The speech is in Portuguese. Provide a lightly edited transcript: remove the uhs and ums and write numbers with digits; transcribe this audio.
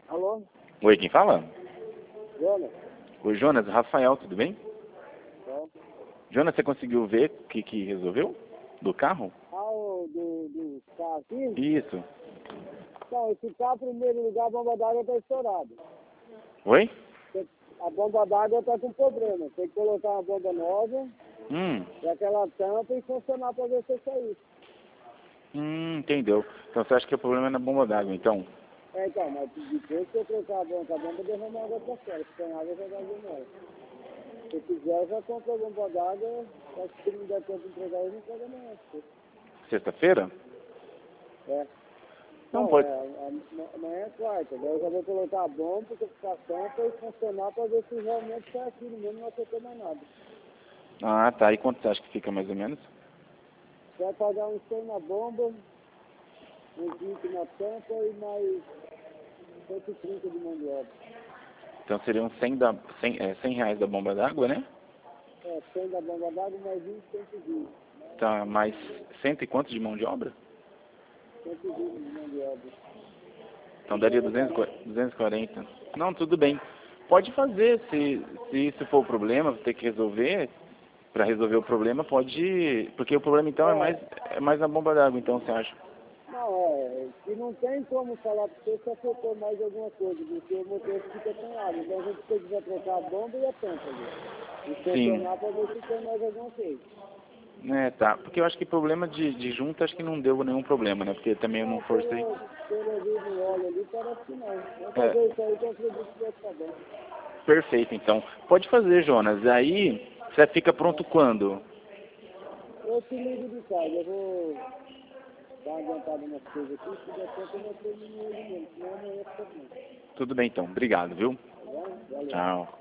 Alô? Oi, quem fala? Jonas? Oi, Jonas, Rafael, tudo bem? Tá. Jonas, você conseguiu ver o que resolveu? Do carro? Ah, do carro aqui? Isso. Então, esse carro, em primeiro lugar, a bomba d'água está estourada. Oi? A bomba d'água está com problema. Tem que colocar uma bomba nova e aquela tampa e funcionar para ver se isso aí. Entendeu. Então você acha que o problema é na bomba d'água, então? É, então, mas depois que eu trocar a bomba derrama água para fora. Se tem água, já vai demorar. Se quiser, já compra a bomba d'água. Acho que se não der tempo de entregar, eu não pego amanhã. Sexta-feira? É. Não, Não, pode. amanhã é quarta. Daí eu já vou colocar a bomba, porque ficar tampa e funcionar para ver se realmente está aquilo mesmo, não acertou mais nada. Ah, tá. E quanto você acha que fica mais ou menos? Vai pagar uns 100 na bomba, uns 20 na tampa e mais 130 de mão de obra. Então seriam 100 reais da bomba d'água, né? É, 100 da bomba d'água, mais 20, 120. Tá, mais cento e quanto de mão de obra? 120 de mão de obra. Então daria 240. Não, tudo bem. Pode fazer, se isso for o problema, ter que resolver, para resolver o problema, pode. Porque o problema então é mais na bomba d'água, então você acha? Não, que não tem como falar para você se acertou mais alguma coisa, porque o motor fica sem água. Então a gente precisa trocar a bomba e a tampa ali. E Sim. funcionar para ver se tem mais alguma coisa. É, tá. Porque eu acho que problema de junta, acho que não deu nenhum problema, né? Porque também eu não Não, forcei. pelo vídeo no óleo ali, parece que não. Vamos É, fazer isso aí que eu acredito que vai ficar bom. perfeito, então. Pode fazer, Jonas. Aí, você fica pronto quando? Eu te ligo de tarde, eu vou dar uma adiantada nas coisas aqui, se der tempo eu não termino hoje mesmo, senão amanhã fica bom. Tudo bem, então. Obrigado, viu? Tá bom? Valeu. Tchau.